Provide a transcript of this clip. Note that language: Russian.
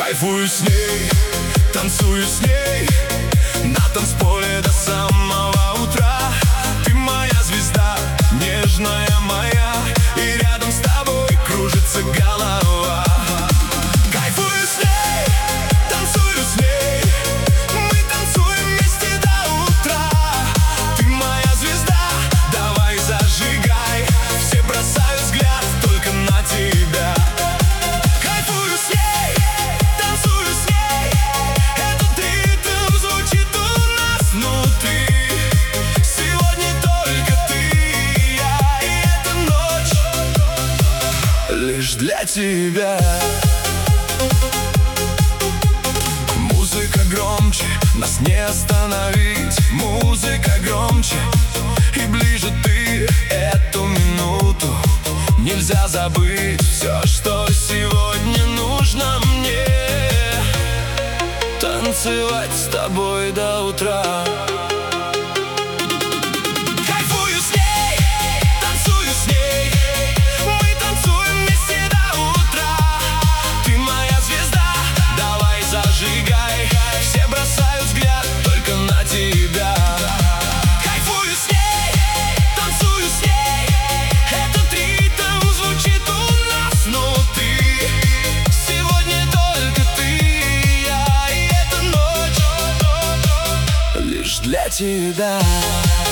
Кайфую с ней, танцую с ней на танцполе до самого утра. Ты моя звезда, нежная моя, и рядом с тобой кружится голова. Кайфую с ней, танцую с ней, мы танцуем вместе до утра. Ты моя звезда, давай зажигай, все бросают взгляд только на тебя. Кайфую с ней, танцую с ней, этот ритм звучит у нас внутри. Сегодня только ты и я, и эта ночь лишь для тебя. Музыка громче, нас не остановить. Музыка громче, и ближе ты эту минуту. Нельзя забыть все, что сегодня нужно мне. Танцевать с тобой до утра. Кайфую с ней, танцую с ней, мы танцуем вместе до утра. Ты моя звезда, давай зажигай, все бросают взгляд только на тебя. Кайфую с ней, танцую с ней, этот ритм звучит у нас внутри. Сегодня только ты и я, и эта ночь лишь для тебя.